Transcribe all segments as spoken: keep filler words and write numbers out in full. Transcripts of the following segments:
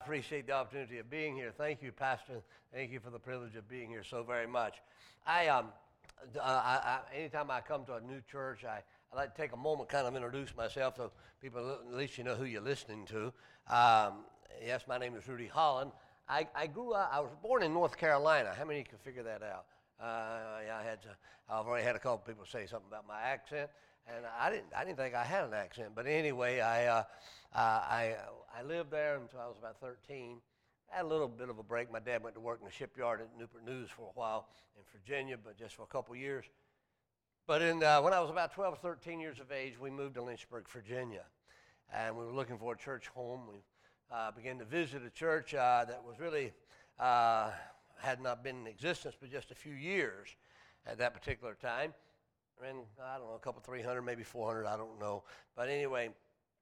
appreciate the opportunity of being here. Thank you, Pastor. Thank you for the privilege of being here so very much. I, um, uh, I, I anytime I come to a new church, I, I like to take a moment, kind of introduce myself, so people at least you know who you're listening to. Um, yes, my name is Rudy Holland. I, I grew up. I was born in North Carolina. How many can figure that out? Uh, yeah, I had. To, I've already had a couple people say something about my accent, and I didn't. I didn't think I had an accent. But anyway, I uh, uh, I I lived there until I was about thirteen. I had a little bit of a break. My dad went to work in the shipyard at Newport News for a while in Virginia, but just for a couple years. But in, uh, when I was about twelve, thirteen years of age, we moved to Lynchburg, Virginia, and we were looking for a church home. We uh, began to visit a church uh, that was really uh, had not been in existence but just a few years at that particular time. And I don't know, a couple, three hundred, maybe four hundred, I don't know. But anyway,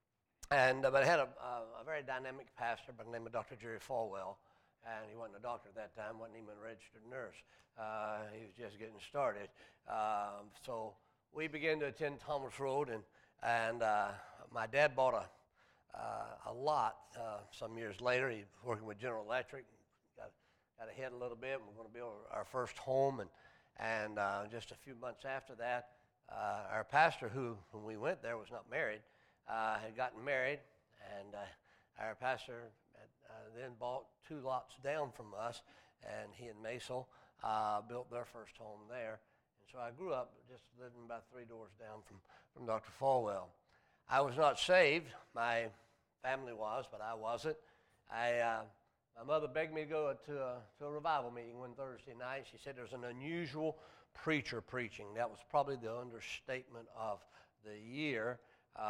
and uh, but I had a, a, a very dynamic pastor by the name of Doctor Jerry Falwell, and he wasn't a doctor at that time, wasn't even a registered nurse. Uh, he was just getting started. Um, so we began to attend Thomas Road, and and uh, my dad bought a uh, a lot uh, some years later. He was working with General Electric, got got ahead a little bit. We're going to build our first home, and and uh, just a few months after that, uh, our pastor, who when we went there was not married, uh, had gotten married, and uh, our pastor had, uh, then bought two lots down from us, and he and Maisel uh, built their first home there. And so I grew up just living about three doors down from, from Doctor Falwell. I was not saved. My family was, but I wasn't. I, uh, my mother begged me to go to a, to a revival meeting one Thursday night. She said there's an unusual preacher preaching. That was probably the understatement of the year.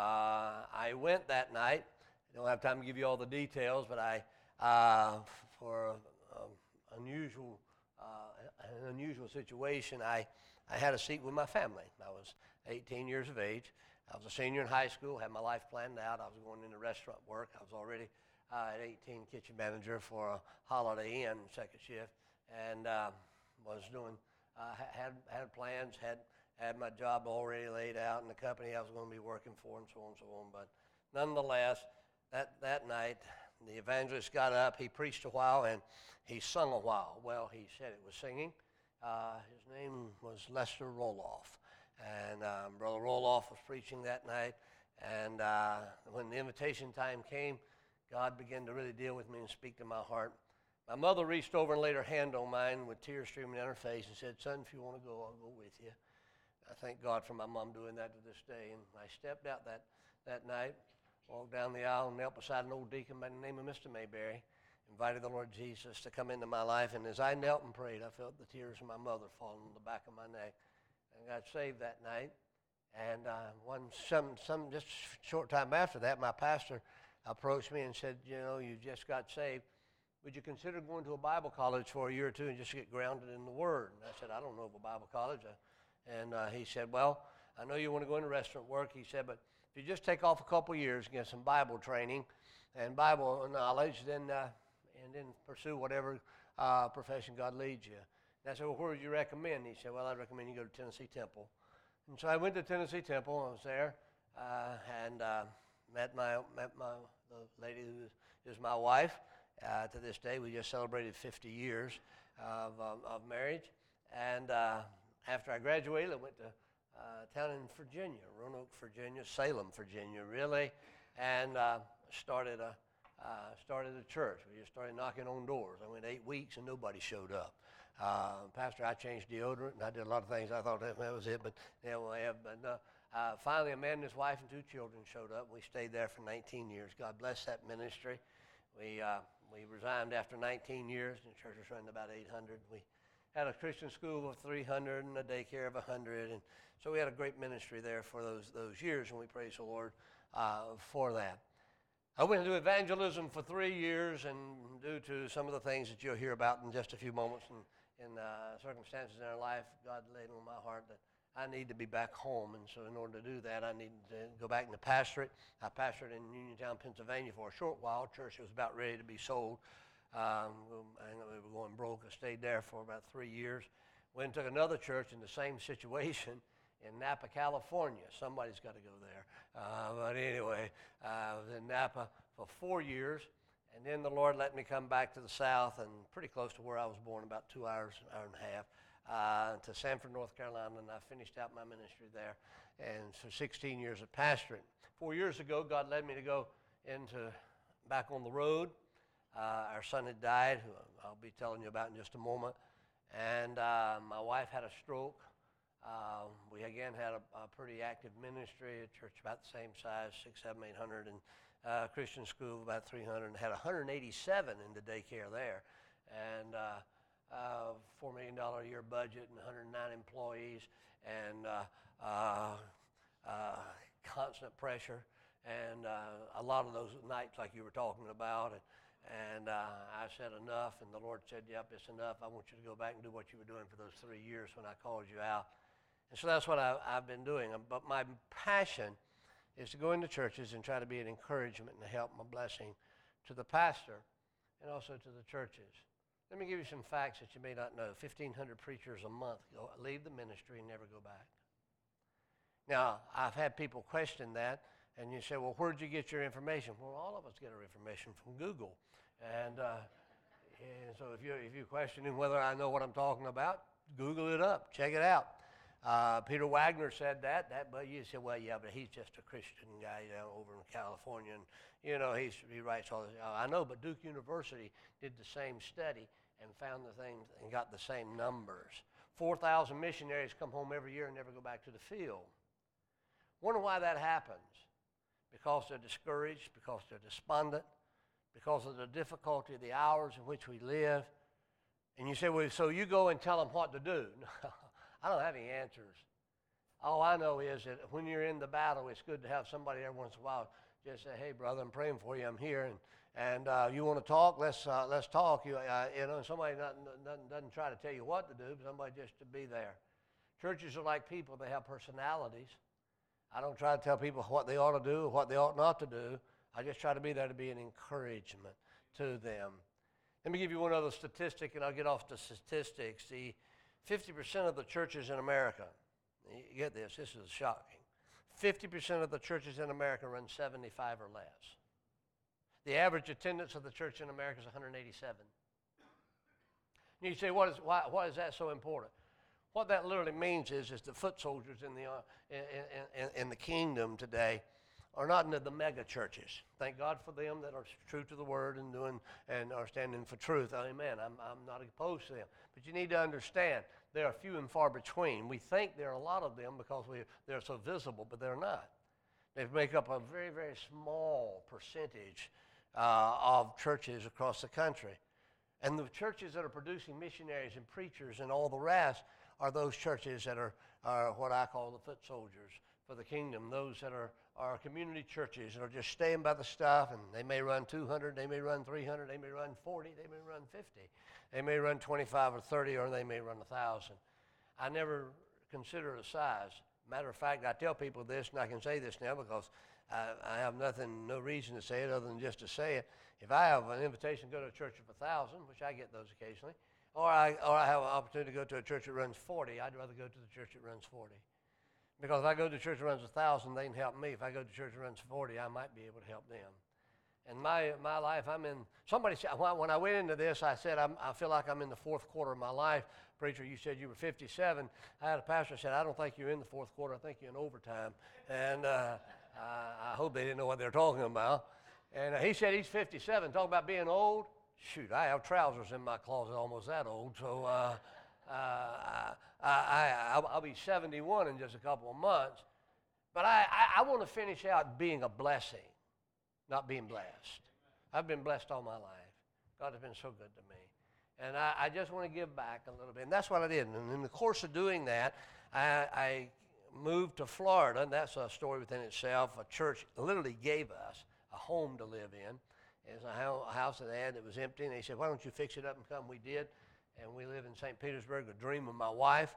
Uh, I went that night. I don't have time to give you all the details, but I, uh, for um, unusual, uh, an unusual situation, I, I had a seat with my family. I was eighteen years of age. I was a senior in high school, had my life planned out. I was going into restaurant work. I was already uh, at eighteen kitchen manager for a Holiday Inn second shift, and uh, was doing, uh, had had plans, had had my job already laid out in the company I was going to be working for, and so on and so on. But nonetheless, that, that night, the evangelist got up, he preached a while, and he sung a while. Well, he said it was singing. Uh, his name was Lester Roloff, and um, Brother Roloff was preaching that night, and uh, when the invitation time came, God began to really deal with me and speak to my heart. My mother reached over and laid her hand on mine with tears streaming down her face and said, "Son, if you want to go, I'll go with you." I thank God for my mom doing that to this day. And I stepped out that, that night, walked down the aisle, and knelt beside an old deacon by the name of Mister Mayberry, invited the Lord Jesus to come into my life. And as I knelt and prayed, I felt the tears of my mother falling on the back of my neck. And got saved that night. And uh, one some some just a short time after that, my pastor approached me and said, "You know, you just got saved. Would you consider going to a Bible college for a year or two and just get grounded in the Word?" And I said, "I don't know of a Bible college." I, And uh, he said, "Well, I know you want to go into restaurant work." He said, "But if you just take off a couple years and get some Bible training and Bible knowledge, then uh, and then pursue whatever uh, profession God leads you." And I said, "Well, where would you recommend?" He said, "Well, I'd recommend you go to Tennessee Temple." And so I went to Tennessee Temple. I was there uh, and uh, met my met my the lady who is, is my wife uh, to this day. We just celebrated fifty years of, um, of marriage, and. Uh, After I graduated, I went to uh, a town in Virginia, Roanoke, Virginia, Salem, Virginia, really, and uh, started a uh, started a church. We just started knocking on doors. I went eight weeks and nobody showed up. Uh, Pastor, I changed deodorant and I did a lot of things. I thought that, that was it, but yeah, well, yeah, but uh, uh, finally, a man and his wife and two children showed up. We stayed there for nineteen years. God bless that ministry. We uh, we resigned after nineteen years, and the church was running about eight hundred. We had a Christian school of three hundred and a daycare of one hundred, and so we had a great ministry there for those those years, and we praise the Lord uh, for that. I went into evangelism for three years, and due to some of the things that you'll hear about in just a few moments and in uh, circumstances in our life, God laid on my heart that I need to be back home, and so in order to do that, I needed to go back into pastorate. I pastored in Uniontown, Pennsylvania for a short while. Church was about ready to be sold. Um, and we were going broke. I stayed there for about three years. Went and took another church in the same situation in Napa, California. Somebody's got to go there. Uh, but anyway, uh, I was in Napa for four years, And then the Lord let me come back to the South and pretty close to where I was born, about two hours, hour and a half, uh, to Sanford, North Carolina, and I finished out my ministry there. And for sixteen years of pastoring. Four years ago, God led me to go into back on the road. Uh, our son had died, who I'll be telling you about in just a moment. And uh, my wife had a stroke. Uh, we again had a, a pretty active ministry, a church about the same size, six, seven, eight hundred, and uh, Christian school about three hundred, and had one hundred eighty-seven in the daycare there, and uh, uh, four million dollars a year budget and one hundred nine employees, and uh, uh, uh, constant pressure, and uh, a lot of those nights like you were talking about, and, and uh, I said enough, and the Lord said, yep, it's enough. I want you to go back and do what you were doing for those three years when I called you out. And so that's what I, I've been doing. But my passion is to go into churches and try to be an encouragement and a help and a blessing to the pastor and also to the churches. Let me give you some facts that you may not know. fifteen hundred preachers a month go, leave the ministry and never go back. Now, I've had people question that, and you say, well, where'd you get your information? Well, all of us get our information from Google. And, uh, and so if you're, if you're questioning whether I know what I'm talking about, Google it up, check it out. Uh, Peter Wagner said that, that, but you say, well, yeah, but he's just a Christian guy down over in California, and, you know, he's, he writes all this. I know, but Duke University did the same study and found the things and got the same numbers. four thousand missionaries come home every year and never go back to the field. Wonder why that happens. Because they're discouraged, because they're despondent, because of the difficulty of the hours in which we live. And you say, well, so you go and tell them what to do. I don't have any answers. All I know is that when you're in the battle, it's good to have somebody every once in a while just say, hey, brother, I'm praying for you. I'm here. And, and uh, you want to talk? Let's, uh, let's talk. You, uh, you know, somebody not, not, doesn't try to tell you what to do, but somebody just to be there. Churches are like people. They have personalities. I don't try to tell people what they ought to do or what they ought not to do. I just try to be there to be an encouragement to them. Let me give you one other statistic, and I'll get off the statistics. The fifty percent of the churches in America, you get this, this is shocking. fifty percent of the churches in America run seventy-five or less. The average attendance of the church in America is one hundred eighty-seven. And you say, what is, why, why is that so important? What that literally means is, is the foot soldiers in the, uh, in, in, in the kingdom today are not into the mega churches. Thank God for them that are true to the word and doing and are standing for truth. Amen. I'm, I'm not opposed to them. But you need to understand, they are few and far between. We think there are a lot of them because we, they're so visible, but they're not. They make up a very, very small percentage uh, of churches across the country. And the churches that are producing missionaries and preachers and all the rest are those churches that are, are what I call the foot soldiers for the kingdom, those that are, are community churches that are just staying by the stuff, and they may run two hundred, they may run three hundred, they may run forty, they may run fifty. They may run twenty-five or thirty, or they may run one thousand. I never consider it a size. Matter of fact, I tell people this, and I can say this now because I, I have nothing, no reason to say it other than just to say it. If I have an invitation to go to a church of one thousand, which I get those occasionally, or I, or I have an opportunity to go to a church that runs forty, I'd rather go to the church that runs forty. Because if I go to a church that runs one thousand, they can help me. If I go to a church that runs forty, I might be able to help them. In my, my life, I'm in, somebody said, when I went into this, I said, I'm, I feel like I'm in the fourth quarter of my life. Preacher, you said you were fifty-seven. I had a pastor who said, I don't think you're in the fourth quarter. I think you're in overtime. And uh, I, I hope they didn't know what they were talking about. And uh, he said he's fifty-seven. Talking about being old. Shoot, I have trousers in my closet almost that old. So uh, uh, I, I, I'll, I'll be seventy-one in just a couple of months. But I, I, I want to finish out being a blessing, not being blessed. I've been blessed all my life. God has been so good to me. And I, I just want to give back a little bit. And that's what I did. And in the course of doing that, I, I moved to Florida, and that's a story within itself. A church literally gave us a home to live in. It's a house that they had that was empty, and they said, why don't you fix it up and come? We did, and we live in Saint Petersburg, a dream of my wife.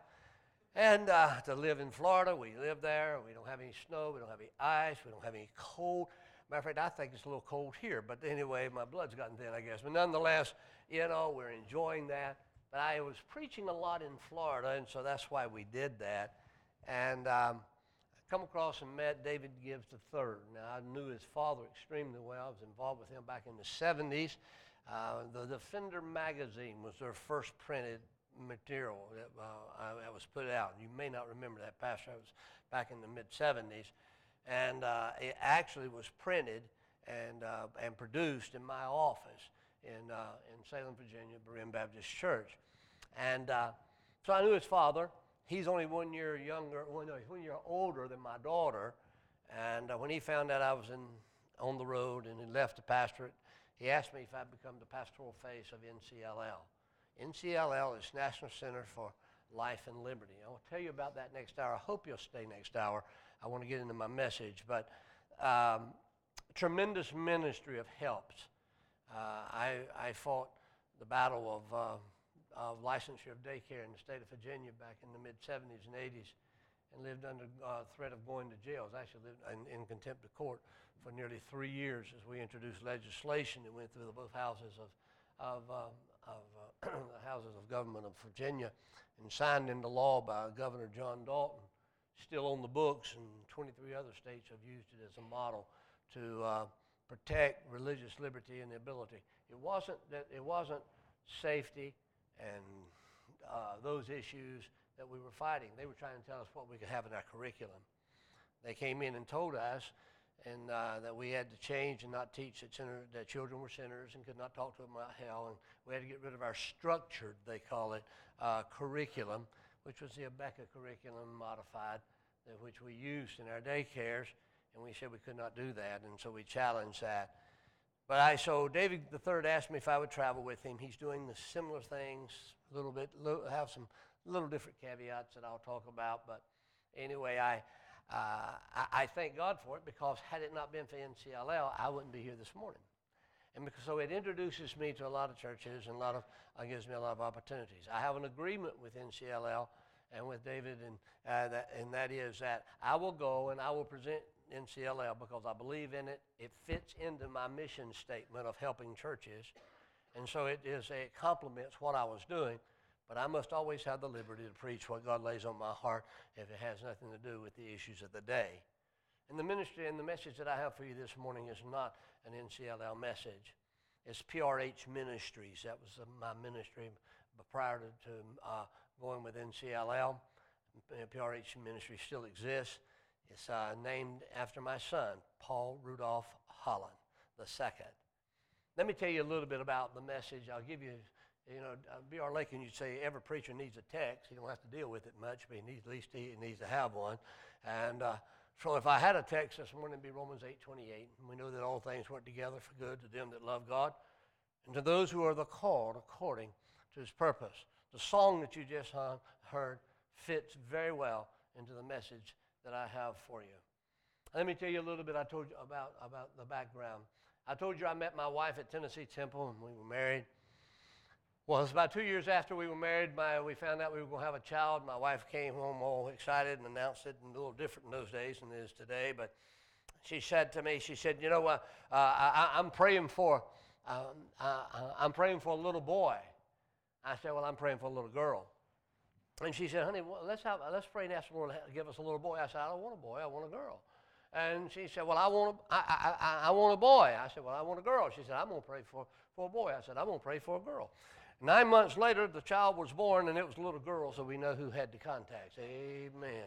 And uh, to live in Florida, we live there. We don't have any snow. We don't have any ice. We don't have any cold. Matter of fact, I think it's a little cold here, but anyway, my blood's gotten thin, I guess. But nonetheless, you know, we're enjoying that. But I was preaching a lot in Florida, and so that's why we did that. And um, come across and met David Gibbs the third. Now, I knew his father extremely well. I was involved with him back in the seventies. Uh, the Defender magazine was their first printed material that, uh, that was put out. You may not remember that, Pastor. It was back in the mid seventies. And uh, it actually was printed and, uh, and produced in my office in, uh, in Salem, Virginia, Berean Baptist Church. And uh, so I knew his father. He's only one year younger, well, no, he's one year older than my daughter. And uh, when he found out I was in, on the road and he left the pastorate, he asked me if I'd become the pastoral face of N C L L. N C L L is National Center for Life and Liberty. I'll tell you about that next hour. I hope you'll stay next hour. I want to get into my message. But um, tremendous ministry of helps. Uh, I, I fought the battle of, uh, of licensure of daycare in the state of Virginia back in the mid seventies and eighties and lived under uh, threat of going to jail. I actually lived in, in contempt of court for nearly three years as we introduced legislation that went through the both houses of, of, uh, of uh, the houses of government of Virginia and signed into law by Governor John Dalton, still on the books, and twenty-three other states have used it as a model to uh, protect religious liberty and the ability. It wasn't that it wasn't safety and uh, those issues that we were fighting. They were trying to tell us what we could have in our curriculum. They came in and told us and uh, that we had to change and not teach that, sinner, that children were sinners and could not talk to them about hell. And we had to get rid of our structured, they call it, uh, curriculum, which was the Abeka curriculum modified, uh, which we used in our daycares. And we said we could not do that, and so we challenged that. But I, so David the third asked me if I would travel with him. He's doing the similar things, a little bit, little, have some little different caveats that I'll talk about. But anyway, I, uh, I, I thank God for it, because had it not been for N C L L, I wouldn't be here this morning. And because, so it introduces me to a lot of churches and a lot of, uh, gives me a lot of opportunities. I have an agreement with N C L L and with David, and, uh, that, and that is that I will go and I will present N C L L because I believe in it. It fits into my mission statement of helping churches. And so it is, it complements what I was doing. But I must always have the liberty to preach what God lays on my heart if it has nothing to do with the issues of the day. And the ministry and the message that I have for you this morning is not an N C L L message. It's P R H Ministries. That was uh, my ministry prior to, to uh, going with N C L L. P R H Ministry still exists. It's uh, named after my son, Paul Rudolph Holland the second. Let me tell you a little bit about the message. I'll give you, you know, B R Lakin, you'd say every preacher needs a text. He don't have to deal with it much, but he needs, at least he needs to have one. And uh, so if I had a text this morning, it'd be Romans eight twenty-eight. And we know that all things work together for good to them that love God and to those who are the called according to his purpose. The song that you just heard fits very well into the message that I have for you. Let me tell you a little bit I told you about, about the background. I told you I met my wife at Tennessee Temple and we were married. Well, it was about two years after we were married, my, we found out we were going to have a child. My wife came home all excited and announced it, and a little different in those days than it is today. But she said to me, she said, you know, uh, uh, I, I'm praying for, um, uh, I'm praying for a little boy. I said, well, I'm praying for a little girl. And she said, honey, well, let's, have, let's pray and ask the Lord to give us a little boy. I said, I don't want a boy, I want a girl. And she said, well, I want a, I, I, I, I want a boy. I said, well, I want a girl. She said, I'm going to pray for, for a boy. I said, I'm going to pray for a girl. Nine months later, the child was born, and it was a little girl, so we know who had the contacts. Amen.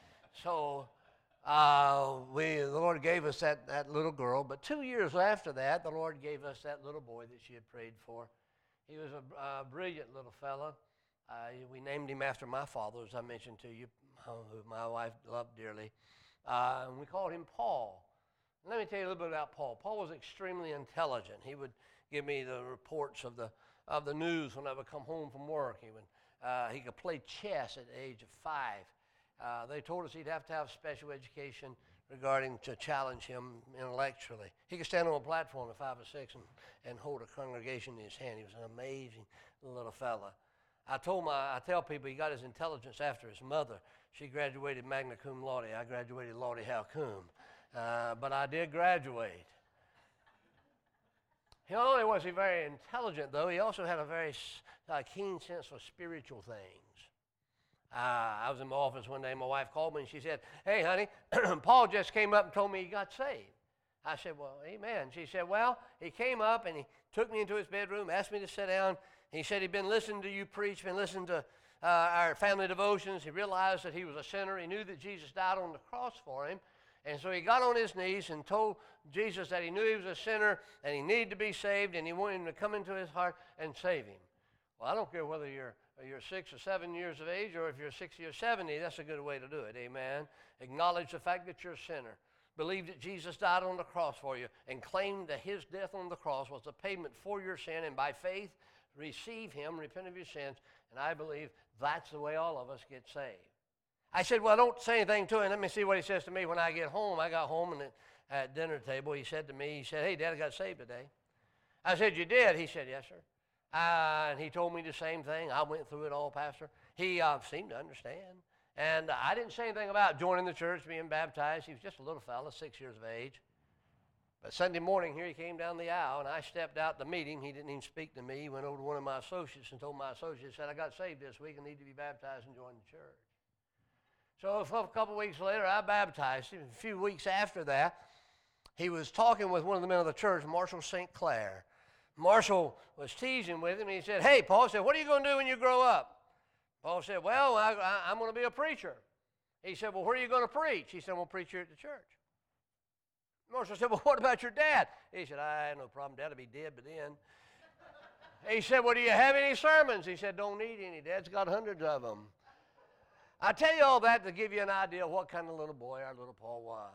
So uh, we, the Lord gave us that, that little girl. But two years after that, the Lord gave us that little boy that she had prayed for. He was a, a brilliant little fella. Uh, we named him after my father, as I mentioned to you, who my wife loved dearly. Uh, and we called him Paul. And let me tell you a little bit about Paul. Paul was extremely intelligent. He would give me the reports of the of the news when I would come home from work. He would uh, he could play chess at the age of five. Uh, they told us he'd have to have special education regarding to challenge him intellectually. He could stand on a platform at five or six and, and hold a congregation in his hand. He was an amazing little fella. I told my, I tell people he got his intelligence after his mother. She graduated magna cum laude. I graduated laude how cum. Uh, but I did graduate. He not only was he very intelligent, though, he also had a very uh, keen sense for spiritual things. Uh, I was in my office one day, my wife called me and she said, "Hey, honey, Paul just came up and told me he got saved." I said, "Well, amen." She said, "Well, he came up and he took me into his bedroom, asked me to sit down. He said he'd been listening to you preach, been listening to uh, our family devotions. He realized that he was a sinner. He knew that Jesus died on the cross for him. And so he got on his knees and told Jesus that he knew he was a sinner and he needed to be saved and he wanted him to come into his heart and save him." Well, I don't care whether you're you're six or seven years of age or if you're sixty or seventy, that's a good way to do it, amen. Acknowledge the fact that you're a sinner. Believe that Jesus died on the cross for you and claim that his death on the cross was the payment for your sin, and by faith receive him, repent of your sins, and I believe that's the way all of us get saved. I said, "Well, don't say anything to him. Let me see what he says to me when I get home." I got home and at dinner table he said to me, he said, "Hey, Dad, I got saved today." I said, "You did?" He said, "Yes, sir." Uh, and he told me the same thing. I went through it all, Pastor. He uh, seemed to understand. And uh, I didn't say anything about joining the church, being baptized. He was just a little fella, six years of age. But Sunday morning here, he came down the aisle, and I stepped out to meet him. He didn't even speak to me. He went over to one of my associates and told my associate, said, "I got saved this week and need to be baptized and join the church." So a couple of weeks later, I baptized him. A few weeks after that, he was talking with one of the men of the church, Marshall Saint Clair. Marshall was teasing with him. He said, "Hey," Paul said, "what are you going to do when you grow up?" Paul said, "Well, I, I, I'm going to be a preacher." He said, "Well, where are you going to preach?" He said, "I'm going to preach here at the church." Marshall said, "Well, what about your dad?" He said, "I had no problem. Dad will be dead by then." He said, "Well, do you have any sermons?" He said, "Don't need any. Dad's got hundreds of them." I tell you all that to give you an idea of what kind of little boy our little Paul was.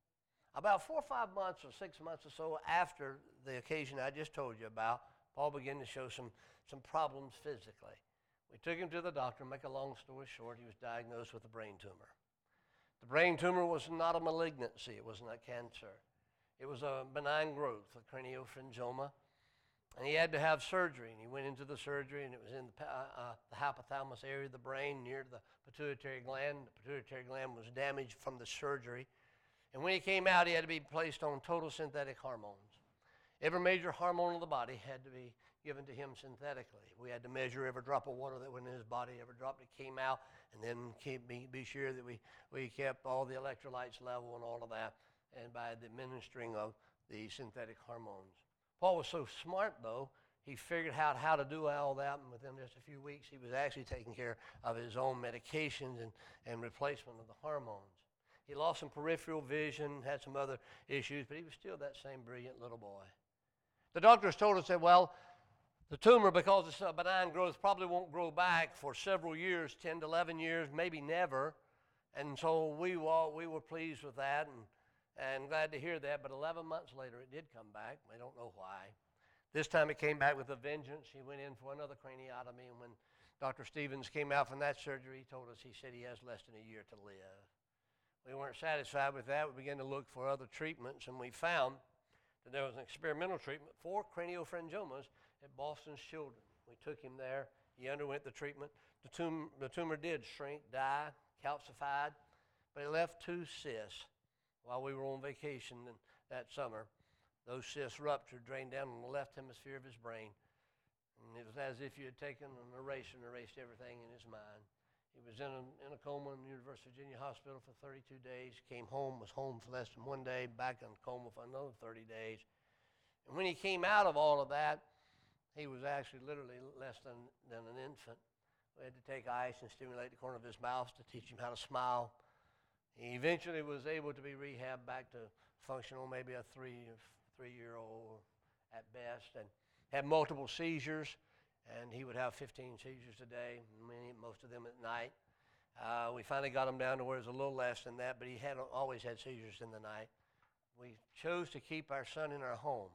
About four or five months or six months or so after the occasion I just told you about, Paul began to show some, some problems physically. We took him to the doctor. Make a long story short, he was diagnosed with a brain tumor. The brain tumor was not a malignancy. It was not cancer. It was a benign growth, a craniopharyngioma. And he had to have surgery. And he went into the surgery, and it was in the, uh, the hypothalamus area of the brain near the pituitary gland. The pituitary gland was damaged from the surgery. And when he came out, he had to be placed on total synthetic hormones. Every major hormone of the body had to be given to him synthetically. We had to measure every drop of water that went in his body, every drop that came out, and then keep, be, be sure that we, we kept all the electrolytes level and all of that, and by the administering of the synthetic hormones. Paul was so smart, though, he figured out how to do all that, and within just a few weeks, he was actually taking care of his own medications and, and replacement of the hormones. He lost some peripheral vision, had some other issues, but he was still that same brilliant little boy. The doctors told us that, well, the tumor, because it's a benign growth, probably won't grow back for several years, ten to eleven years, maybe never. And so we were, we were pleased with that and, and glad to hear that. But eleven months later, it did come back. We don't know why. This time it came back with a vengeance. He went in for another craniotomy, and when Doctor Stevens came out from that surgery, he told us, he said he has less than a year to live. We weren't satisfied with that. We began to look for other treatments, and we found that there was an experimental treatment for craniopharyngiomas at Boston Children's. We took him there. He underwent the treatment. The, tum- the tumor did shrink, die, calcified, but it left two cysts while we were on vacation that summer. Those cysts ruptured, drained down on the left hemisphere of his brain, and it was as if you had taken an eraser and erased everything in his mind. He was in a, in a coma in the University of Virginia Hospital for thirty-two days, came home, was home for less than one day, back in coma for another thirty days. And when he came out of all of that, he was actually literally less than, than an infant. We had to take ice and stimulate the corner of his mouth to teach him how to smile. He eventually was able to be rehabbed back to functional, maybe a three, three-year-old at best, and had multiple seizures. And he would have fifteen seizures a day, many, most of them at night. Uh, we finally got him down to where it was a little less than that, but he had always had seizures in the night. We chose to keep our son in our home.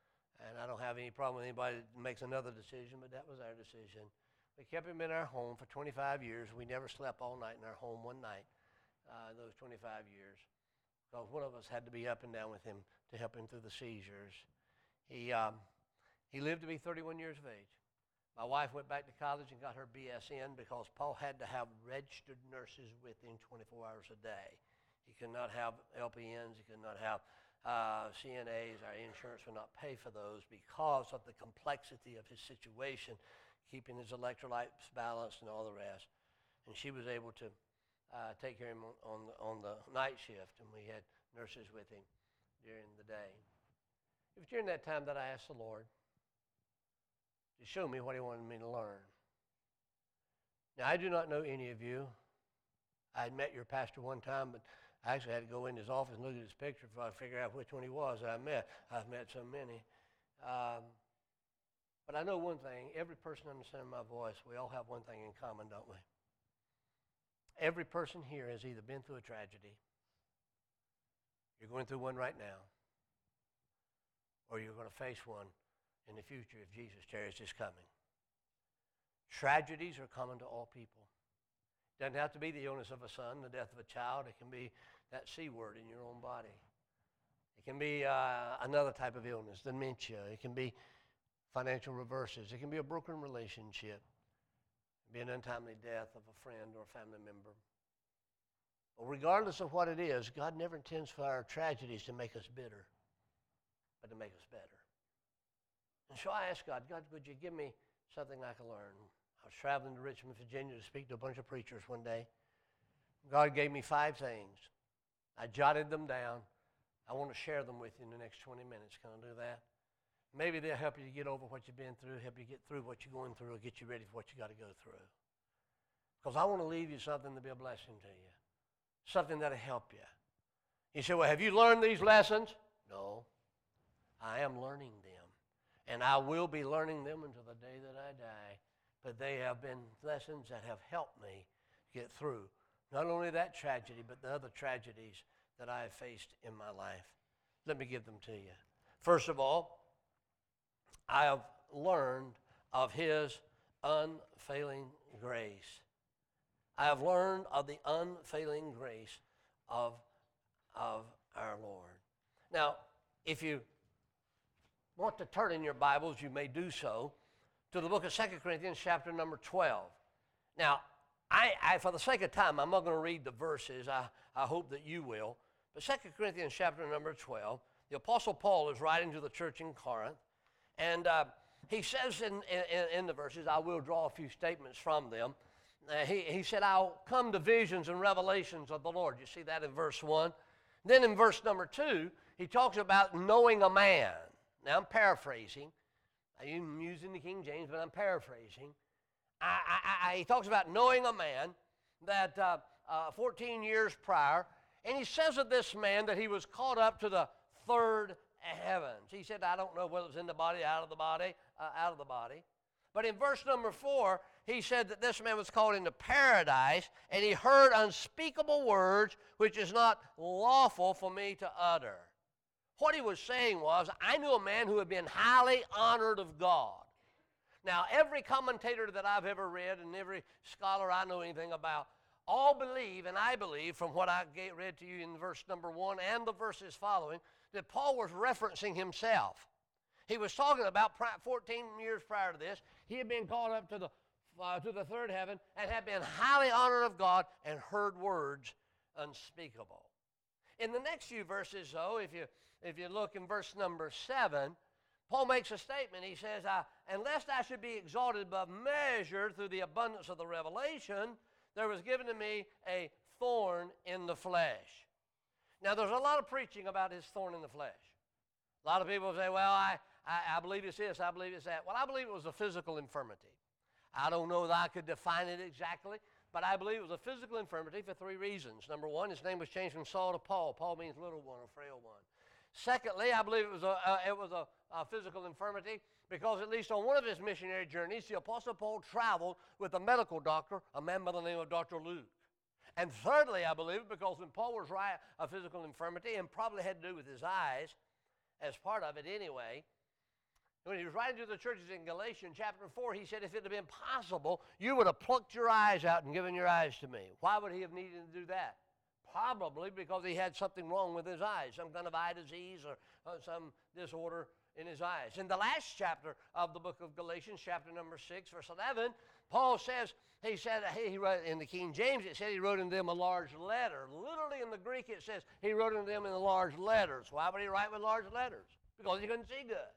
And I don't have any problem with anybody that makes another decision, but that was our decision. We kept him in our home for twenty-five years. We never slept all night in our home one night, uh, those twenty-five years, because one of us had to be up and down with him to help him through the seizures. He, um, he lived to be thirty-one years of age. My wife went back to college and got her B S N because Paul had to have registered nurses with him twenty-four hours a day. He could not have L P Ns. He could not have uh, C N As. Our insurance would not pay for those because of the complexity of his situation, keeping his electrolytes balanced and all the rest. and she was able to uh, take care of him on, on, the, on the night shift, and we had nurses with him during the day. It was during that time that I asked the Lord to show me what he wanted me to learn. Now, I do not know any of you. I had met your pastor one time, but I actually had to go in his office and look at his picture before I figure out which one he was that I met. I've met so many. Um, but I know one thing. Every person understanding my voice, we all have one thing in common, don't we? Every person here has either been through a tragedy, you're going through one right now, or you're going to face one in the future if Jesus tarries his coming. Tragedies are common to all people. It doesn't have to be the illness of a son, the death of a child. It can be that C word in your own body. It can be uh, another type of illness, dementia. It can be financial reverses. It can be a broken relationship. It can be an untimely death of a friend or a family member. But regardless of what it is, God never intends for our tragedies to make us bitter, but to make us better. And so I asked God, God, would you give me something I can learn? I was traveling to Richmond, Virginia to speak to a bunch of preachers one day. God gave me five things. I jotted them down. I want to share them with you in the next twenty minutes. Can I do that? Maybe they'll help you to get over what you've been through, help you get through what you're going through, or get you ready for what you got to go through. Because I want to leave you something to be a blessing to you, something that'll help you. You say, well, have you learned these lessons? No. I am learning them, and I will be learning them until the day that I die. But they have been lessons that have helped me get through not only that tragedy, but the other tragedies that I have faced in my life. Let me give them to you. First of all, I have learned of his unfailing grace. I have learned of the unfailing grace of, of our Lord. Now, if you want to turn in your Bibles, you may do so to the book of Second Corinthians, chapter number twelve. Now, I, I for the sake of time, I'm not going to read the verses. I, I hope that you will. But Second Corinthians, chapter number twelve, the Apostle Paul is writing to the church in Corinth, and uh, he says in, in, in the verses, I will draw a few statements from them. Uh, he, he said, I'll come to visions and revelations of the Lord. You see that in verse one. Then in verse number two, he talks about knowing a man. Now, I'm paraphrasing. I'm using the King James, but I'm paraphrasing. I, I, I, he talks about knowing a man that uh, uh, fourteen years prior, and he says of this man that he was caught up to the third heavens. He said, I don't know whether it was in the body, out of the body, uh, out of the body. But in verse number four, he said that this man was called into paradise, and he heard unspeakable words which is not lawful for me to utter. What he was saying was, I knew a man who had been highly honored of God. Now, every commentator that I've ever read and every scholar I know anything about all believe, and I believe from what I read to you in verse number one and the verses following, that Paul was referencing himself. He was talking about fourteen years prior to this, he had been called up to the, uh, to the third heaven and had been highly honored of God and heard words unspeakable. In the next few verses, though, if you If you look in verse number seven, Paul makes a statement. He says, I, unless I should be exalted above measure through the abundance of the revelation, there was given to me a thorn in the flesh. Now, there's a lot of preaching about his thorn in the flesh. A lot of people say, well, I, I, I believe it's this, I believe it's that. Well, I believe it was a physical infirmity. I don't know that I could define it exactly, but I believe it was a physical infirmity for three reasons. Number one, his name was changed from Saul to Paul. Paul means little one or frail one. Secondly, I believe it was, a, uh, it was a, a physical infirmity because at least on one of his missionary journeys, the Apostle Paul traveled with a medical doctor, a man by the name of Doctor Luke. And thirdly, I believe, because when Paul was right, a physical infirmity, and probably had to do with his eyes, as part of it anyway, when he was writing to the churches in Galatians chapter four, he said, if it had been possible, you would have plucked your eyes out and given your eyes to me. Why would he have needed to do that? Probably because he had something wrong with his eyes, some kind of eye disease or uh, some disorder in his eyes. In the last chapter of the book of Galatians, chapter number six, verse eleven, Paul says, he said, he wrote in the King James, it said he wrote in them a large letter. Literally in the Greek it says he wrote in them in large letters. Why would he write with large letters? Because he couldn't see good.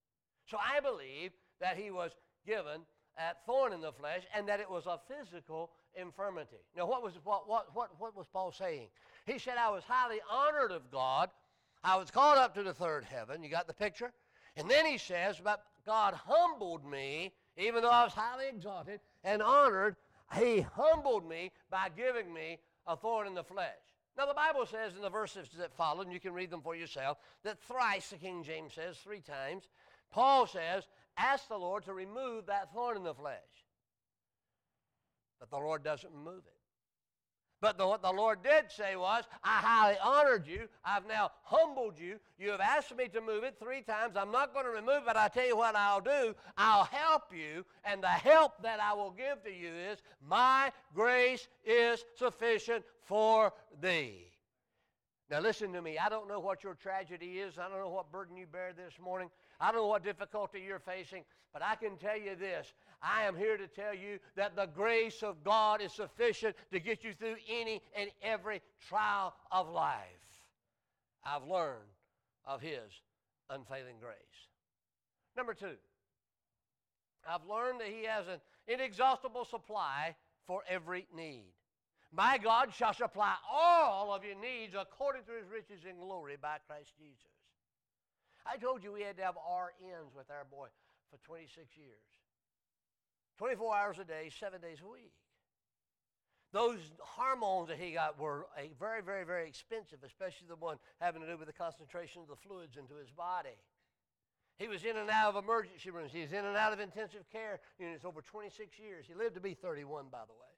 So I believe that he was given that thorn in the flesh and that it was a physical infirmity. Now, what was, what, what, what, what was Paul saying? He said, I was highly honored of God. I was called up to the third heaven. You got the picture? And then he says, but God humbled me, even though I was highly exalted and honored. He humbled me by giving me a thorn in the flesh. Now, the Bible says in the verses that follow, and you can read them for yourself, that thrice, the King James says, three times, Paul says, ask the Lord to remove that thorn in the flesh. But the Lord doesn't remove it. But the, what the Lord did say was, I highly honored you. I've now humbled you. You have asked me to move it three times. I'm not going to remove it, but I tell you what I'll do. I'll help you, and the help that I will give to you is, my grace is sufficient for thee. Now listen to me. I don't know what your tragedy is. I don't know what burden you bear this morning. I don't know what difficulty you're facing, but I can tell you this. I am here to tell you that the grace of God is sufficient to get you through any and every trial of life. I've learned of His unfailing grace. Number two, I've learned that He has an inexhaustible supply for every need. My God shall supply all of your needs according to His riches in glory by Christ Jesus. I told you we had to have R Ns with our boy for twenty-six years. twenty-four hours a day, seven days a week. Those hormones that he got were a very, very, very expensive, especially the one having to do with the concentration of the fluids into his body. He was in and out of emergency rooms. He was in and out of intensive care units over twenty-six years. He lived to be thirty-one, by the way.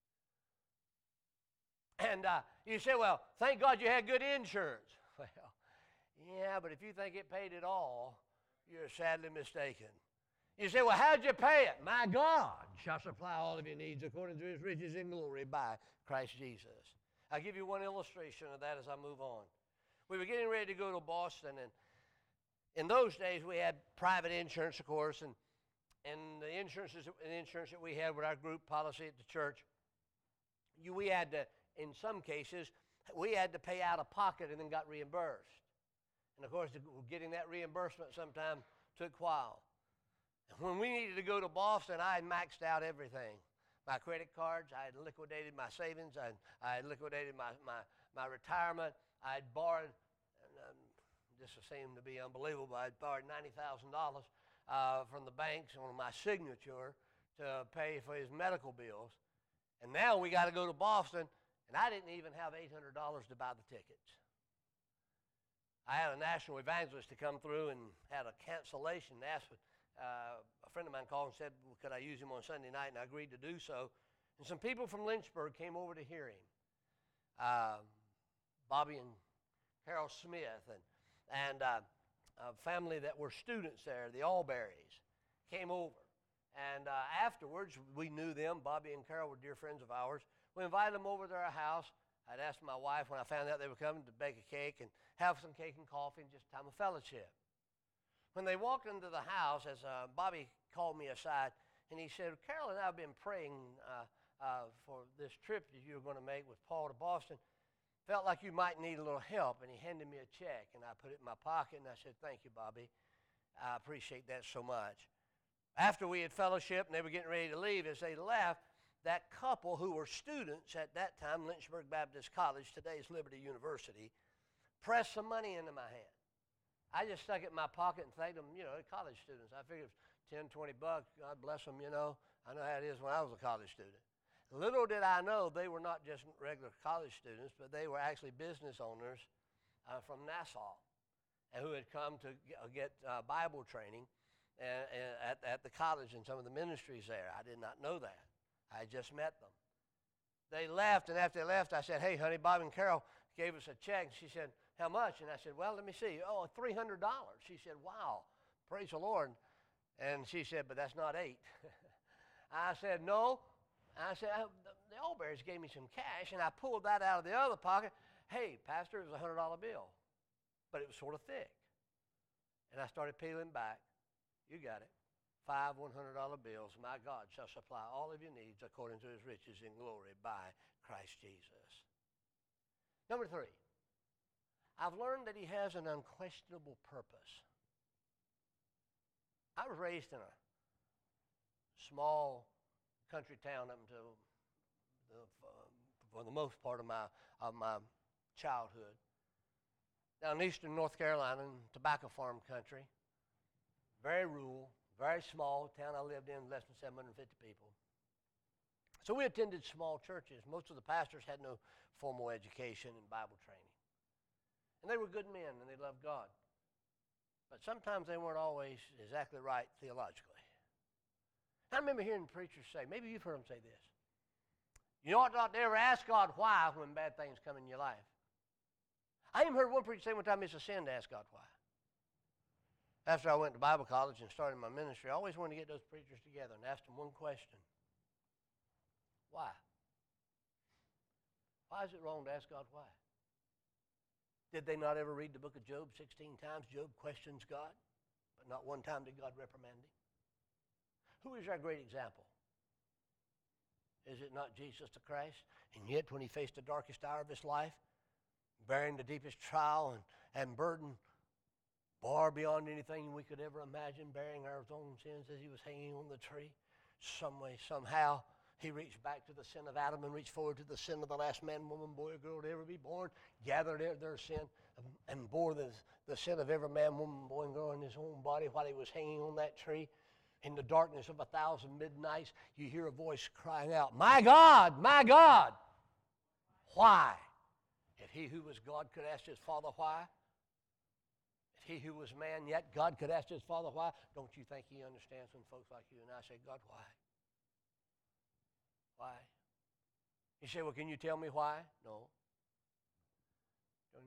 And uh, you say, well, thank God you had good insurance. Well, yeah, but if you think it paid it all, you're sadly mistaken. You say, well, how'd you pay it? My God shall supply all of your needs according to His riches in glory by Christ Jesus. I'll give you one illustration of that as I move on. We were getting ready to go to Boston, and in those days we had private insurance, of course, and, and the insurance, the insurance that we had with our group policy at the church, you, we had to, in some cases, we had to pay out of pocket and then got reimbursed. And, of course, getting that reimbursement sometime took a while. When we needed to go to Boston, I had maxed out everything. My credit cards, I had liquidated my savings, I had, I had liquidated my, my, my retirement, I had borrowed, and, um, this seemed to be unbelievable, I had borrowed ninety thousand dollars uh, from the banks on my signature to pay for his medical bills. And now we got to go to Boston, and I didn't even have eight hundred dollars to buy the tickets. I had a national evangelist to come through and had a cancellation, asked for, Uh, a friend of mine called and said, well, could I use him on Sunday night? And I agreed to do so. And some people from Lynchburg came over to hear him. Uh, Bobby and Carol Smith and, and uh, a family that were students there, the Allberries, came over. And uh, afterwards, we knew them. Bobby and Carol were dear friends of ours. We invited them over to our house. I'd asked my wife when I found out they were coming to bake a cake and have some cake and coffee and just time of fellowship. When they walked into the house, as uh, Bobby called me aside, and he said, Carol and I have been praying uh, uh, for this trip that you were going to make with Paul to Boston. Felt like you might need a little help, and he handed me a check, and I put it in my pocket, and I said, thank you, Bobby. I appreciate that so much. After we had fellowship and they were getting ready to leave, as they left, that couple who were students at that time, Lynchburg Baptist College, today's Liberty University, pressed some money into my hand. I just stuck it in my pocket and thanked them, you know, college students. I figured it was ten, twenty bucks. God bless them, you know. I know how it is when I was a college student. Little did I know they were not just regular college students, but they were actually business owners uh, from Nassau and who had come to get uh, Bible training and, and at, at the college and some of the ministries there. I did not know that. I just met them. They left, and after they left, I said, hey, honey, Bob and Carol gave us a check. She said, how much? And I said, well, let me see. Oh, three hundred dollars. She said, wow, praise the Lord. And she said, but that's not eight. I said, no. I said, the Allberries gave me some cash, and I pulled that out of the other pocket. Hey, Pastor, it was a one hundred dollar bill, but it was sort of thick. And I started peeling back. You got it. Five one hundred dollar bills. My God shall supply all of your needs according to His riches in glory by Christ Jesus. Number three, I've learned that He has an unquestionable purpose. I was raised in a small country town up until for, for the most part of my of my childhood. Down in eastern North Carolina, in tobacco farm country, very rural, very small town I lived in, less than seven hundred fifty people. So we attended small churches. Most of the pastors had no formal education and Bible training. And they were good men, and they loved God. But sometimes they weren't always exactly right theologically. I remember hearing preachers say, maybe you've heard them say this, you ought not to ever ask God why when bad things come in your life. I even heard one preacher say one time it's a sin to ask God why. After I went to Bible college and started my ministry, I always wanted to get those preachers together and ask them one question. Why? Why is it wrong to ask God why? Did they not ever read the book of Job sixteen times? Job questions God, but not one time did God reprimand him. Who is our great example? Is it not Jesus the Christ? And yet when he faced the darkest hour of his life, bearing the deepest trial and, and burden, far beyond anything we could ever imagine, bearing our own sins as he was hanging on the tree, some way, somehow, he reached back to the sin of Adam and reached forward to the sin of the last man, woman, boy, or girl to ever be born, gathered their, their sin, and bore the, the sin of every man, woman, boy, and girl in his own body while he was hanging on that tree. In the darkness of a thousand midnights, you hear a voice crying out, my God, my God, why? If he who was God could ask his Father why, if he who was man yet God could ask his Father why, don't you think he understands when folks like you and I say, God, why? Why? You say, well, can you tell me why? No. Don't,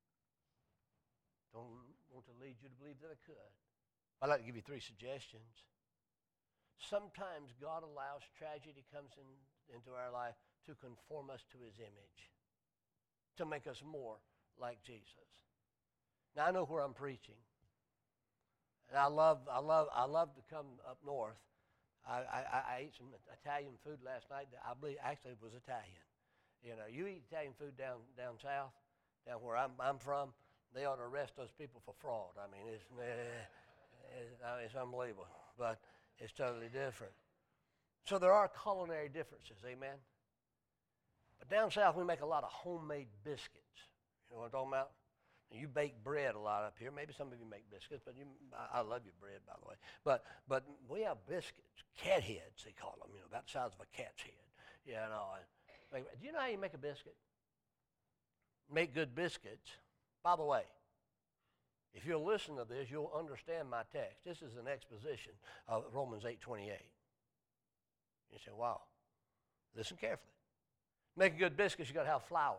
don't want to lead you to believe that I could. I'd like to give you three suggestions. Sometimes God allows tragedy comes in, into our life to conform us to his image, to make us more like Jesus. Now I know where I'm preaching, and I love, I love, I love to come up north. I, I, I ate some Italian food last night that I believe actually it was Italian. You know, you eat Italian food down down south, down where I'm I'm from, they ought to arrest those people for fraud. I mean, it's it's, it's unbelievable, but it's totally different. So there are culinary differences, amen. But down south we make a lot of homemade biscuits. You know what I'm talking about? You bake bread a lot up here. Maybe some of you make biscuits, but you, I, I love your bread, by the way. But but we have biscuits, cat heads they call them, you know, about the size of a cat's head. You know, and, do you know how you make a biscuit? Make good biscuits. By the way, if you'll listen to this, you'll understand my text. This is an exposition of Romans eight twenty-eight. You say, wow, listen carefully. Make a good biscuit, you got to have flour.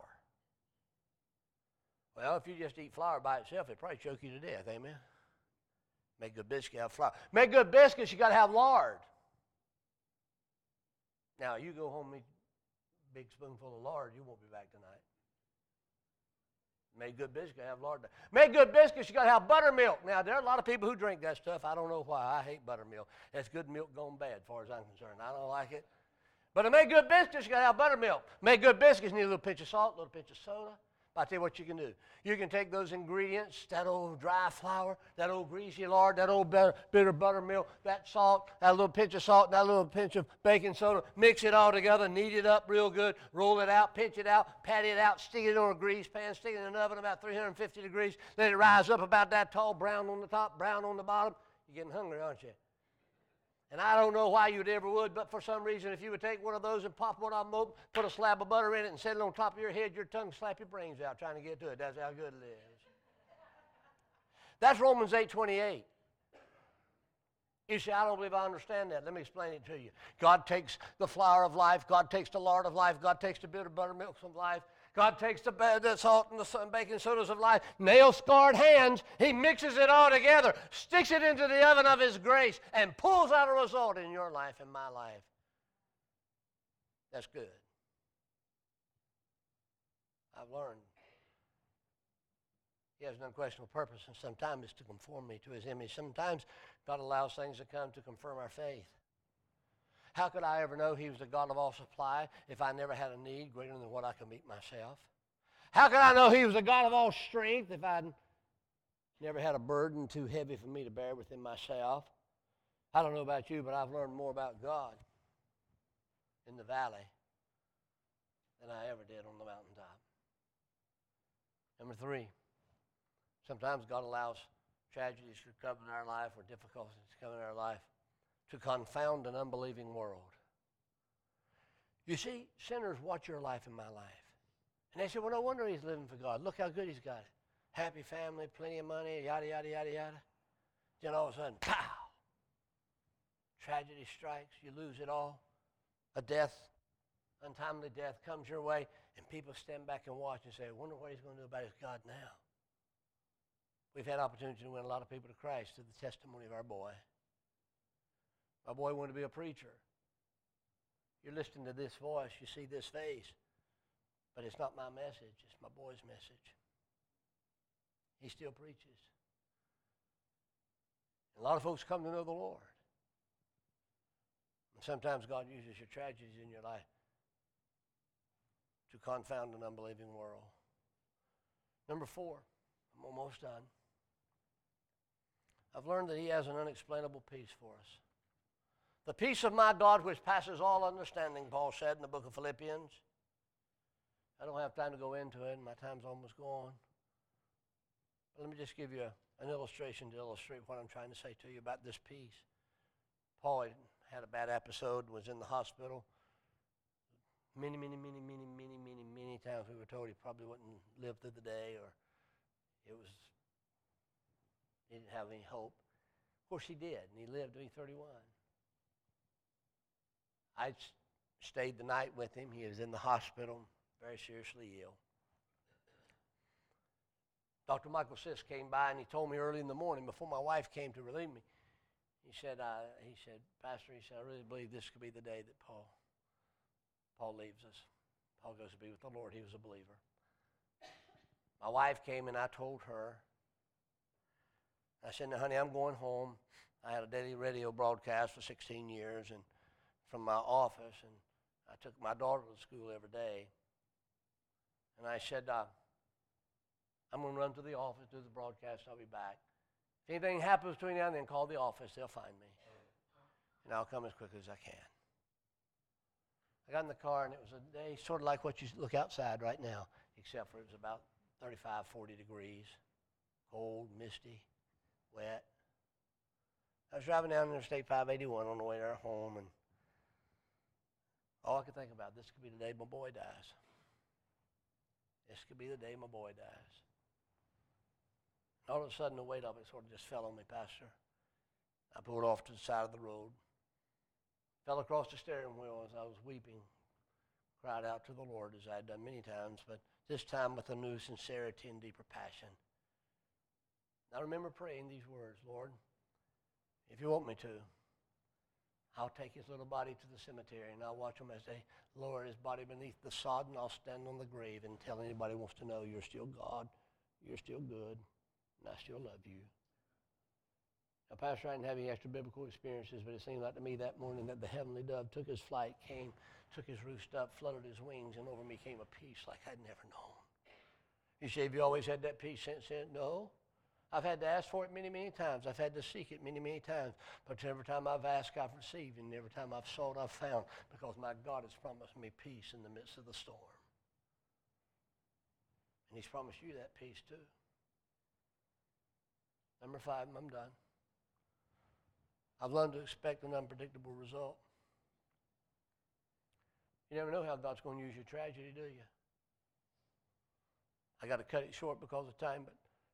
Well, if you just eat flour by itself, it'd probably choke you to death, amen? Make good biscuits, have flour. Make good biscuits, you got to have lard. Now, you go home and eat a big spoonful of lard, you won't be back tonight. Make good biscuits, have lard. Make good biscuits, you got to have buttermilk. Now, there are a lot of people who drink that stuff. I don't know why. I hate buttermilk. That's good milk gone bad, as far as I'm concerned. I don't like it. But to make good biscuits, you got to have buttermilk. Make good biscuits, you need a little pinch of salt, a little pinch of soda. But I'll tell you what you can do. You can take those ingredients, that old dry flour, that old greasy lard, that old bitter, bitter buttermilk, that salt, that little pinch of salt, that little pinch of baking soda, mix it all together, knead it up real good, roll it out, pinch it out, pat it out, stick it on a grease pan, stick it in an oven about three hundred fifty degrees, let it rise up about that tall, brown on the top, brown on the bottom. You're getting hungry, aren't you? And I don't know why you'd ever would, but for some reason, if you would take one of those and pop one of them open, put a slab of butter in it and set it on top of your head, your tongue slap your brains out trying to get to it. That's how good it is. That's Romans eight twenty-eight. You say, I don't believe I understand that. Let me explain it to you. God takes the flour of life. God takes the lard of life. God takes the bitter buttermilk of life. God takes the, the salt and the baking sodas of life, nail-scarred hands, he mixes it all together, sticks it into the oven of his grace, and pulls out a result in your life and my life. That's good. I've learned he has an unquestionable purpose, and sometimes it's to conform me to his image. Sometimes God allows things to come to confirm our faith. How could I ever know he was the God of all supply if I never had a need greater than what I could meet myself? How could I know he was the God of all strength if I never had a burden too heavy for me to bear within myself? I don't know about you, but I've learned more about God in the valley than I ever did on the mountaintop. Number three, sometimes God allows tragedies to come in our life or difficulties to come in our life to confound an unbelieving world. You see, sinners watch your life and my life. And they say, well, no wonder he's living for God. Look how good he's got it. Happy family, plenty of money, yada, yada, yada, yada. Then all of a sudden, pow! Tragedy strikes. You lose it all. A death, untimely death comes your way, and people stand back and watch and say, I wonder what he's going to do about his God now. We've had opportunity to win a lot of people to Christ through the testimony of our boy. My boy wanted to be a preacher. You're listening to this voice, you see this face, but it's not my message, it's my boy's message. He still preaches. And a lot of folks come to know the Lord. And sometimes God uses your tragedies in your life to confound an unbelieving world. Number four, I'm almost done. I've learned that he has an unexplainable peace for us. The peace of my God which passes all understanding, Paul said in the book of Philippians. I don't have time to go into it, and my time's almost gone. But let me just give you a, an illustration to illustrate what I'm trying to say to you about this peace. Paul had a bad episode, was in the hospital. Many, many, many, many, many, many, many times we were told he probably wouldn't live through the day, or it was, he didn't have any hope. Of course he did, and he lived to be thirty-one. I stayed the night with him. He was in the hospital, very seriously ill. Doctor Michael Sisk came by, and he told me early in the morning, before my wife came to relieve me, he said, uh, he said, Pastor, he said, I really believe this could be the day that Paul, Paul leaves us. Paul goes to be with the Lord. He was a believer. My wife came, and I told her, I said, now, honey, I'm going home. I had a daily radio broadcast for sixteen years, and from my office, and I took my daughter to school every day. And I said, uh, I'm going to run to the office, do the broadcast, I'll be back. If anything happens between now and then, call the office, they'll find me. And I'll come as quickly as I can. I got in the car, and it was a day sort of like what you look outside right now, except for it was about thirty-five, forty degrees, cold, misty, wet. I was driving down Interstate five eighty-one on the way to our home, and all I could think about, this could be the day my boy dies. This could be the day my boy dies. And all of a sudden, the weight of it sort of just fell on me, Pastor. I pulled off to the side of the road, fell across the steering wheel as I was weeping, cried out to the Lord as I had done many times, but this time with a new sincerity and deeper passion. I remember praying these words, Lord, if you want me to, I'll take his little body to the cemetery, and I'll watch him as they lower his body beneath the sod, and I'll stand on the grave and tell anybody who wants to know you're still God, you're still good, and I still love you. Now, Pastor, I didn't have any extra biblical experiences, but it seemed like to me that morning that the heavenly dove took his flight, came, took his roost up, fluttered his wings, and over me came a peace like I'd never known. You say, have you always had that peace since then? No. I've had to ask for it many, many times. I've had to seek it many, many times. But every time I've asked, I've received. And every time I've sought, I've found. Because my God has promised me peace in the midst of the storm. And he's promised you that peace too. Number five, I'm done. I've learned to expect an unpredictable result. You never know how God's going to use your tragedy, do you? I got to cut it short because of time, but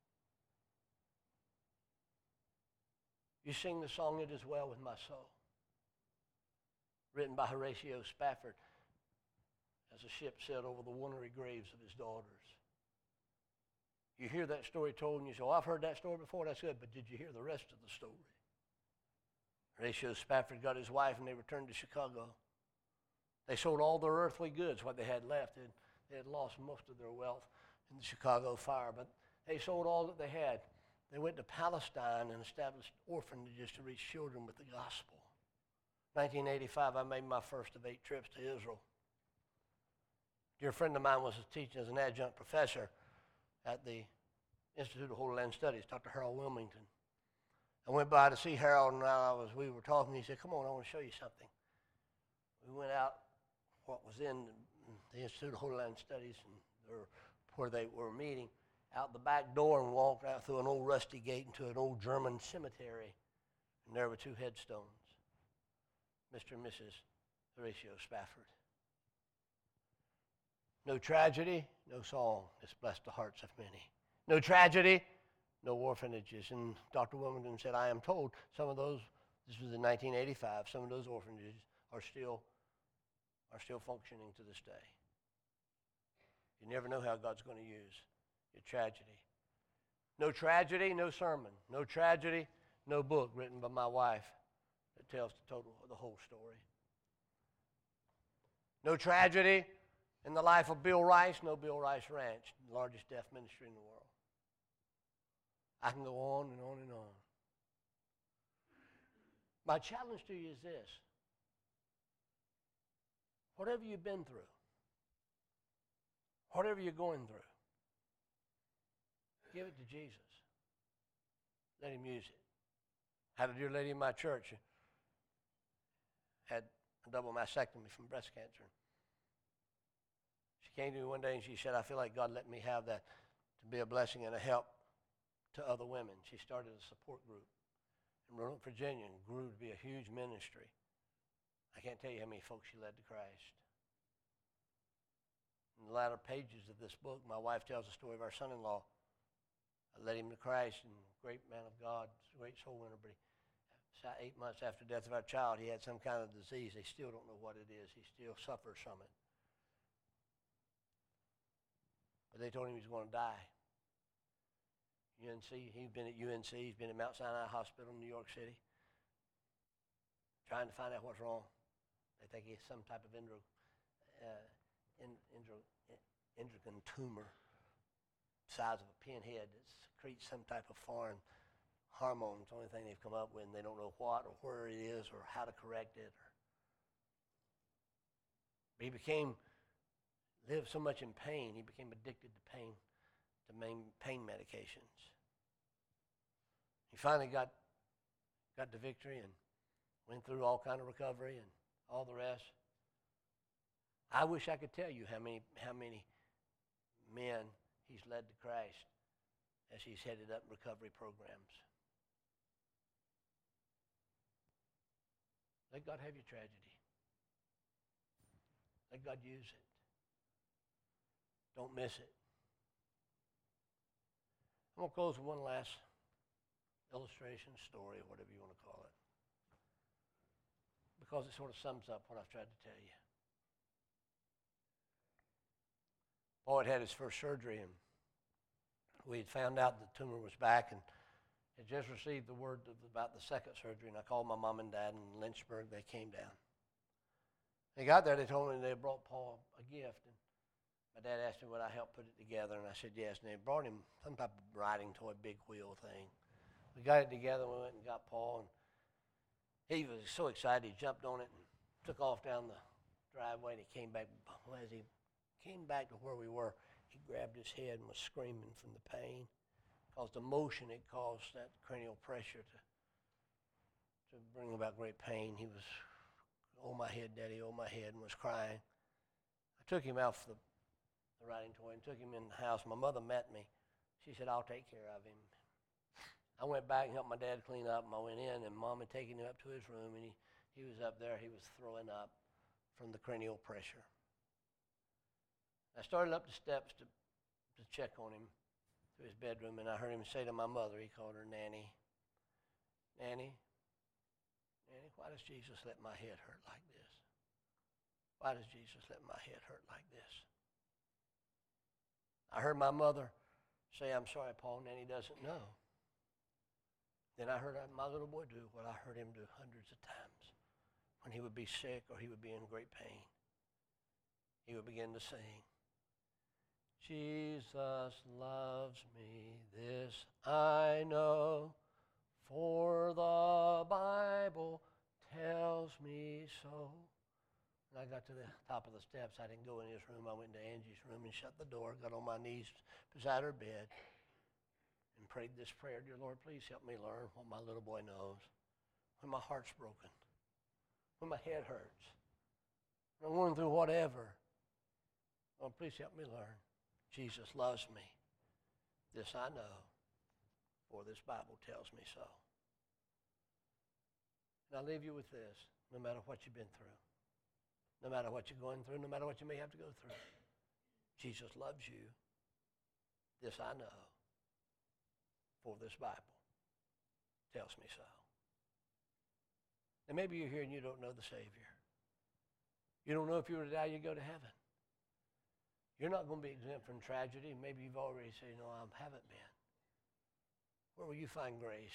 you sing the song, It Is Well With My Soul, written by Horatio Spafford as a ship sailed over the wintry graves of his daughters. You hear that story told and you say, oh, I've heard that story before, that's good, but did you hear the rest of the story? Horatio Spafford got his wife and they returned to Chicago. They sold all their earthly goods, what they had left. They had, they had lost most of their wealth in the Chicago fire, but they sold all that they had. They went to Palestine and established orphanages to reach children with the gospel. nineteen eighty-five, I made my first of eight trips to Israel. A dear friend of mine was teaching as an adjunct professor at the Institute of Holy Land Studies, Doctor Harold Wilmington. I went by to see Harold, and I was, we were talking. He said, come on, I want to show you something. We went out what was then the Institute of Holy Land Studies, and or where they were meeting, out the back door and walked out through an old rusty gate into an old German cemetery. And there were two headstones, Mister and Missus Horatio Spafford. No tragedy, no song has blessed the hearts of many. No tragedy, no orphanages. And Doctor Wilmington said, I am told some of those, this was in nineteen eighty-five, some of those orphanages are still, are still functioning to this day. You never know how God's going to use your tragedy. No tragedy, no sermon. No tragedy, no book written by my wife that tells the total, the whole story. No tragedy in the life of Bill Rice, no Bill Rice Ranch, the largest deaf ministry in the world. I can go on and on and on. My challenge to you is this. Whatever you've been through, whatever you're going through, give it to Jesus. Let him use it. Had a dear lady in my church had a double mastectomy from breast cancer. She came to me one day and she said, I feel like God let me have that to be a blessing and a help to other women. She started a support group in Roanoke, Virginia, and grew to be a huge ministry. I can't tell you how many folks she led to Christ. In the latter pages of this book, my wife tells the story of our son-in-law. I led him to Christ, and great man of God, great soul winner, but he, eight months after the death of our child, he had some kind of disease. They still don't know what it is. He still suffers from it. But they told him he was going to die. U N C, he's been at U N C, he's been at Mount Sinai Hospital in New York City, trying to find out what's wrong. They think he has some type of endro, uh, endro, endocrine tumor, size of a pinhead that secretes some type of foreign hormone. It's the only thing they've come up with, and they don't know what or where it is or how to correct it. But he became, lived so much in pain, he became addicted to pain, to main pain medications. He finally got, got the victory and went through all kind of recovery and all the rest. I wish I could tell you how many, how many men he's led to Christ as he's headed up recovery programs. Let God have your tragedy. Let God use it. Don't miss it. I'm going to close with one last illustration, story, whatever you want to call it, because it sort of sums up what I've tried to tell you. Paul had had his first surgery, and we had found out the tumor was back, and had just received the word about the second surgery, and I called my mom and dad in Lynchburg. They came down. They got there, they told me they brought Paul a gift, and my dad asked me would I help put it together, and I said yes, and they brought him some type of riding toy, big wheel thing. We got it together, we went and got Paul, and he was so excited, he jumped on it and took off down the driveway, and he came back. As he came back to where we were, he grabbed his head and was screaming from the pain, because the motion it caused, that cranial pressure to, to bring about great pain. He was, oh my head, Daddy, oh my head, and was crying. I took him out for the, the riding toy and took him in the house. My mother met me. She said, I'll take care of him. I went back and helped my dad clean up, and I went in, and Mom had taken him up to his room, and he, he was up there. He was throwing up from the cranial pressure. I started up the steps to, to check on him to his bedroom, and I heard him say to my mother, he called her Nanny, Nanny, Nanny, why does Jesus let my head hurt like this? Why does Jesus let my head hurt like this? I heard my mother say, I'm sorry, Paul, Nanny doesn't know. Then I heard my little boy do what I heard him do hundreds of times. When he would be sick or he would be in great pain, he would begin to sing, Jesus loves me, this I know, for the Bible tells me so. When I got to the top of the steps, I didn't go in his room. I went to Angie's room and shut the door, got on my knees beside her bed, and prayed this prayer. Dear Lord, please help me learn what my little boy knows. When my heart's broken, when my head hurts, when I'm going through whatever, Oh, please help me learn. Jesus loves me. This I know, for this Bible tells me so. And I'll leave you with this, no matter what you've been through, no matter what you're going through, no matter what you may have to go through. Jesus loves you. This I know, for this Bible tells me so. And maybe you're here and you don't know the Savior. You don't know if you were to die, you'd go to heaven. You're not going to be exempt from tragedy. Maybe you've already said, no, I haven't been. Where will you find grace?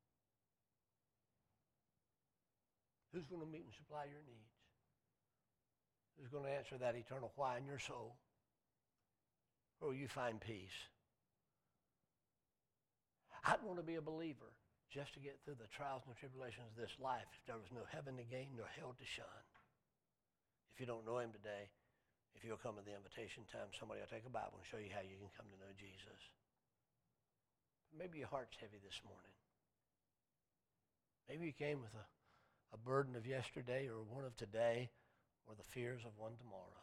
Who's going to meet and supply your needs? Who's going to answer that eternal why in your soul? Where will you find peace? I'd want to be a believer just to get through the trials and the tribulations of this life if there was no heaven to gain nor hell to shun. If you don't know him today, if you'll come to the invitation time, somebody will take a Bible and show you how you can come to know Jesus. Maybe your heart's heavy this morning. Maybe you came with a, a burden of yesterday or one of today or the fears of one tomorrow.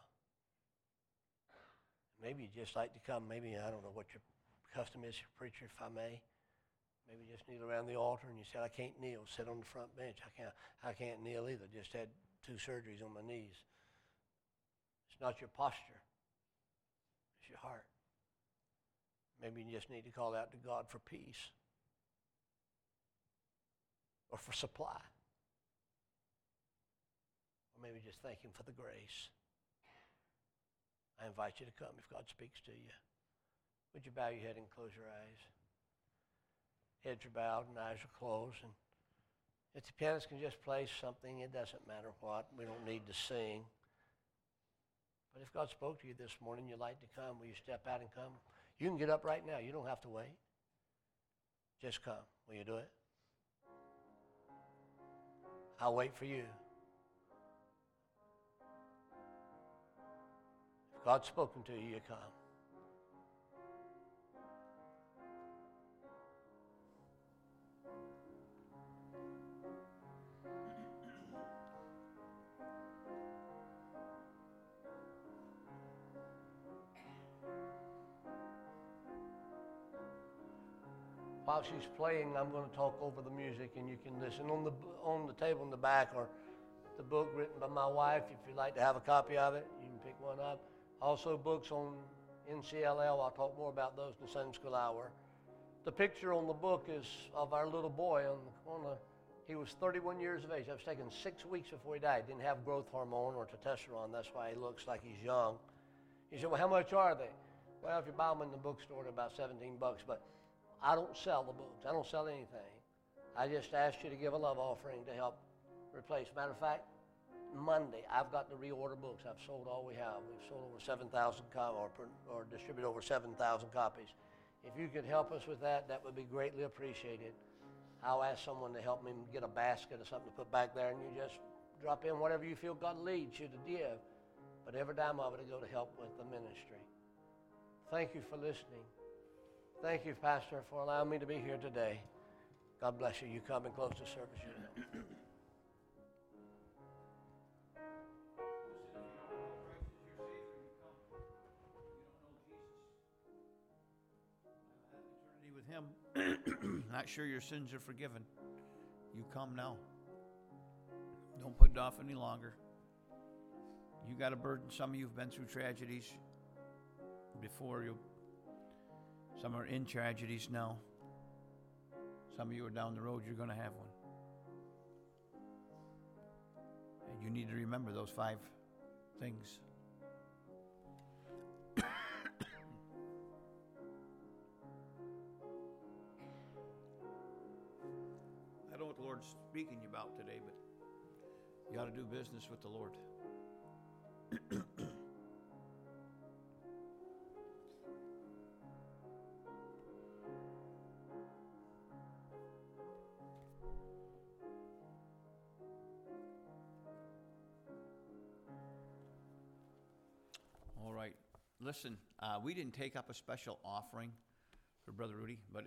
Maybe you'd just like to come. Maybe, I don't know what your custom is, preacher, if I may. Maybe just kneel around the altar and you said, I can't kneel. Sit on the front bench. I can't, I can't kneel either. Just had two surgeries on my knees. It's not your posture. It's your heart. Maybe you just need to call out to God for peace or for supply. Or maybe just thank him for the grace. I invite you to come if God speaks to you. Would you bow your head and close your eyes? Heads are bowed and eyes are closed. And if the pianist can just play something, it doesn't matter what. We don't need to sing. But if God spoke to you this morning, you'd like to come, will you step out and come? You can get up right now. You don't have to wait. Just come. Will you do it? I'll wait for you. If God's spoken to you, you come. While she's playing, I'm going to talk over the music and you can listen. On the on the table in the back are the book written by my wife. If you'd like to have a copy of it, you can pick one up. Also books on N C L L. I'll talk more about those in the Sunday School Hour. The picture on the book is of our little boy. On the, on the, he was thirty-one years of age. I was taken six weeks before he died. Didn't have growth hormone or testosterone. That's why he looks like he's young. He said, well, how much are they? Well, if you buy them in the bookstore, they're about seventeen bucks. But I don't sell the books. I don't sell anything. I just asked you to give a love offering to help replace. Matter of fact, Monday, I've got to reorder books. I've sold all we have. We've sold over seven thousand copies, or, or distributed over seven thousand copies. If you could help us with that, that would be greatly appreciated. I'll ask someone to help me get a basket or something to put back there, and you just drop in whatever you feel God leads you to give. But every dime of it will go to help with the ministry. Thank you for listening. Thank you, Pastor, for allowing me to be here today. God bless you. You come and close the service. You know. With him, not sure your sins are forgiven. You come now. Don't put it off any longer. You got a burden. Some of you have been through tragedies before. You, some are in tragedies now. Some of you are down the road. You're going to have one. And you need to remember those five things. I don't know what the Lord's speaking about today, but you got to do business with the Lord. All right. Listen, uh, we didn't take up a special offering for Brother Rudy, but